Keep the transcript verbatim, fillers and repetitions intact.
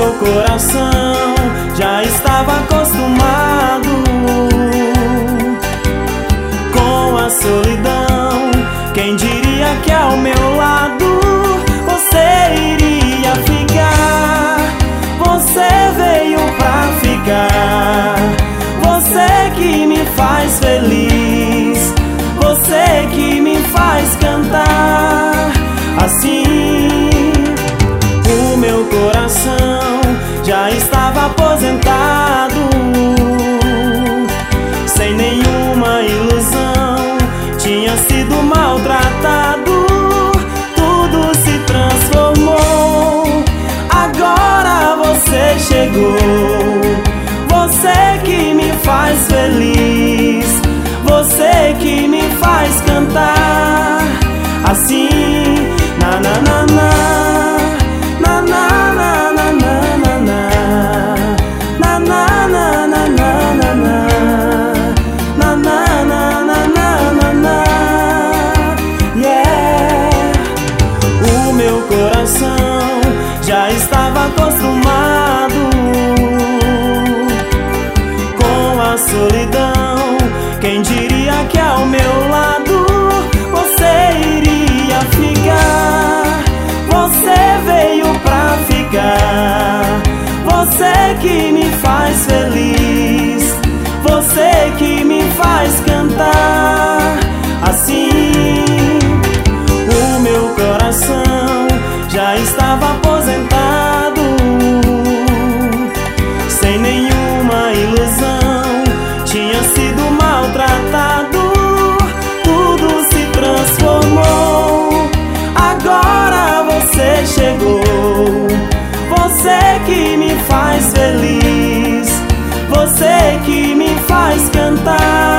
meu coração já estava acostumado com a solidão. Quem diria que ao meu lado você iria ficar? Você veio pra ficar. Você que me faz feliz, você que me faz cantar. Assim, o meu coração já estava aposentado, sem nenhuma ilusão, tinha sido maltratado. Tudo se transformou, agora você chegou. Você que me faz feliz, você que me faz cantar. Assim, na na na na, na na na na na na, na na na na na na, na na na na na, yeah. O meu coração já estava acostumado com a solidão. Quem diria que ao meu lado você iria ficar? Você veio pra ficar. Você que me faz feliz, você que me faz cantar. Assim, o meu coração já estava aposentado, sem nenhuma ilusão, tinha sido maltratado. Tudo se transformou, agora você chegou. Você que me faz feliz, você que me faz cantar.